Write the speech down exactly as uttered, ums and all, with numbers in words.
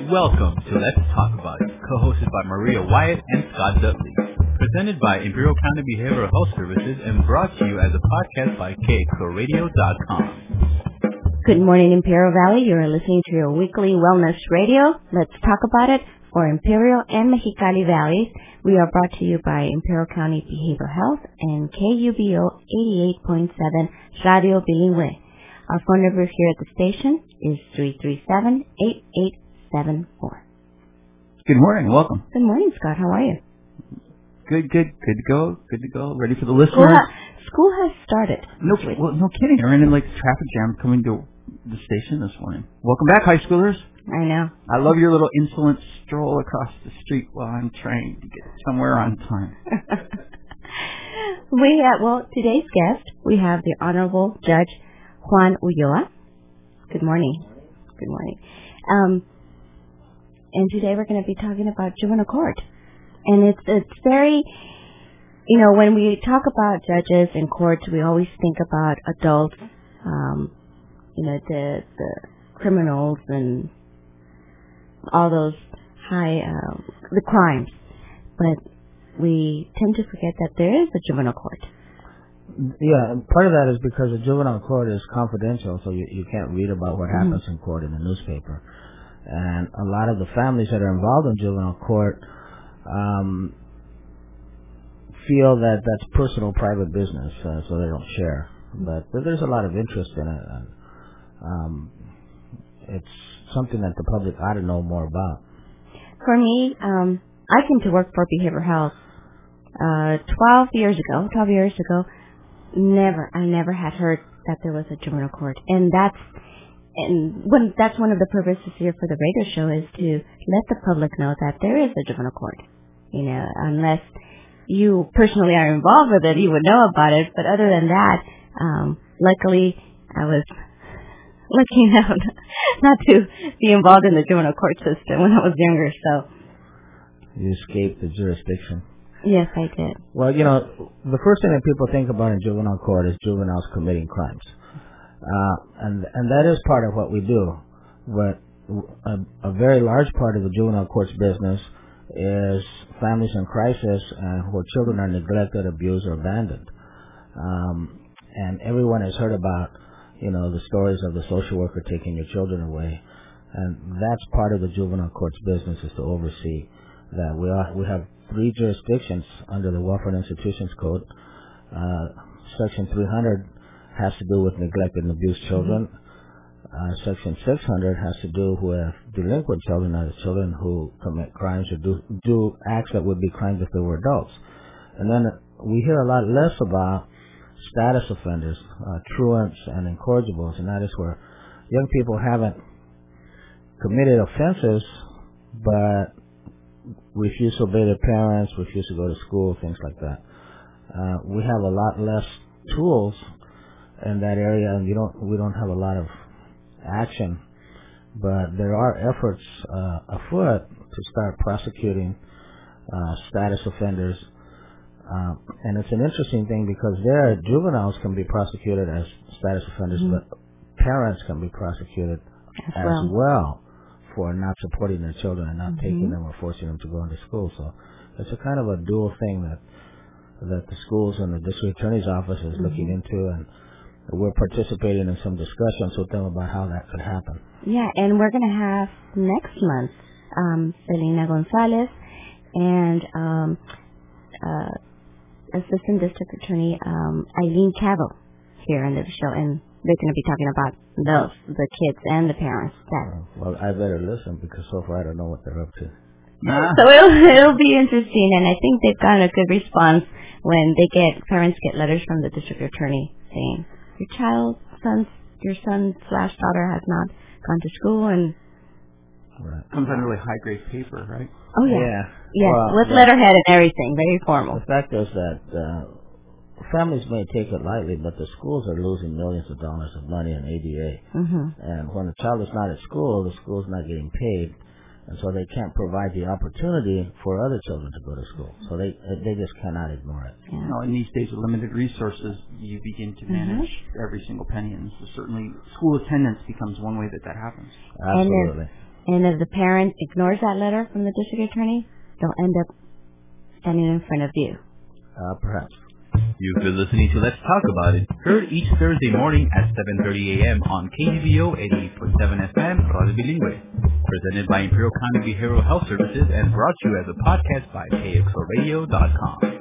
Welcome to Let's Talk About It, co-hosted by Maria Wyatt and Scott Dudley. Presented by Imperial County Behavioral Health Services and brought to you as a podcast by K X O Radio dot com. Good morning, Imperial Valley. You're listening to your weekly wellness radio. Let's Talk About It for Imperial and Mexicali Valleys. We are brought to you by Imperial County Behavioral Health and K U B O eighty-eight point seven Radio Bilingüe. Our phone number here at the station is three three seven, eight eight seven four. Good morning. Welcome. Good morning, Scott. How are you? Good, good. Good to go. Good to go. Ready for the listeners? School, ha- school has started. No, well, no kidding. I ran in like traffic jam coming to the station this morning. Welcome back, high schoolers. I know. I love your little insolent stroll across the street while I'm trying to get somewhere on time. we have, well, today's guest, we have the Honorable Judge Juan Ulloa. Good morning. Good morning. Um, and today we're going to be talking about juvenile court. And it's it's very, you know, when we talk about judges and courts, we always think about adults, um, you know, the the criminals and all those high, um, the crimes. But we tend to forget that there is a juvenile court. Yeah, and part of that is because the juvenile court is confidential, so you, you can't read about what happens mm-hmm. in court in the newspaper. And a lot of the families that are involved in juvenile court um, feel that that's personal, private business, uh, so they don't share. But, but there's a lot of interest in it. And, um, it's something that the public ought to know more about. For me, um, I came to work for behavioral health uh, twelve years ago. Twelve years ago. Never, I never had heard that there was a juvenile court, and that's and when that's one of the purposes here for the radio show is to let the public know that there is a juvenile court. You know, unless you personally are involved with it, you would know about it. But other than that, um, luckily, I was lucky enough not to be involved in the juvenile court system when I was younger. So you escaped the jurisdiction. Yes, I did. Well, you know, the first thing that people think about in juvenile court is juveniles committing crimes. Uh, and and that is part of what we do. But a, a very large part of the juvenile court's business is families in crisis and where children are neglected, abused, or abandoned. Um, and everyone has heard about, you know, the stories of the social worker taking your children away. And that's part of the juvenile court's business, is to oversee that. We are, we have three jurisdictions under the Welfare and Institutions Code. Uh, Section three hundred has to do with neglected and abused children. Uh, Section six hundred has to do with delinquent children, that is, children who commit crimes or do, do acts that would be crimes if they were adults. And then we hear a lot less about status offenders, uh, truants and incorrigibles, and that is where young people haven't committed offenses, but refuse to obey their parents, refuse to go to school, things like that. Uh, we have a lot less tools in that area, and you don't, we don't have a lot of action, but there are efforts uh, afoot to start prosecuting uh, status offenders. Uh, and it's an interesting thing because there, juveniles can be prosecuted as status offenders, mm-hmm. but parents can be prosecuted as, as well. well. for not supporting their children and not mm-hmm. taking them or forcing them to go into school. So it's a kind of a dual thing that that the schools and the district attorney's office is mm-hmm. looking into, and we're participating in some discussions with them about how that could happen. Yeah, and we're going to have next month um, Selena Gonzalez and um, uh, Assistant District Attorney um, Eileen Cavill here on the show, and they're going to be talking about those, the kids and the parents. That. Uh, well, I better listen because so far I don't know what they're up to. Ah. So it'll, it'll be interesting, and I think they've gotten a good response when they get, parents get letters from the district attorney saying, your child, son, your son slash daughter has not gone to school, and... Right. Comes on really high-grade paper, right? Oh, yeah. Yeah. Yes, well, with yeah. letterhead and everything, very formal. The fact is that... Uh, families may take it lightly, but the schools are losing millions of dollars of money in A D A. Mm-hmm. And when a child is not at school, the school's not getting paid, and so they can't provide the opportunity for other children to go to school. So they they just cannot ignore it. Yeah. You know, in these days with limited resources, you begin to manage mm-hmm. every single penny, and so certainly school attendance becomes one way that that happens. Absolutely. And if the parent ignores that letter from the district attorney, they'll end up standing in front of you. Uh, perhaps. You've been listening to Let's Talk About It, heard each Thursday morning at seven thirty a.m. on K D V O eighty-eight point seven F M, Radio Bilingüe. Presented by Imperial County Behavioral Health Services and brought to you as a podcast by K X O radio dot com.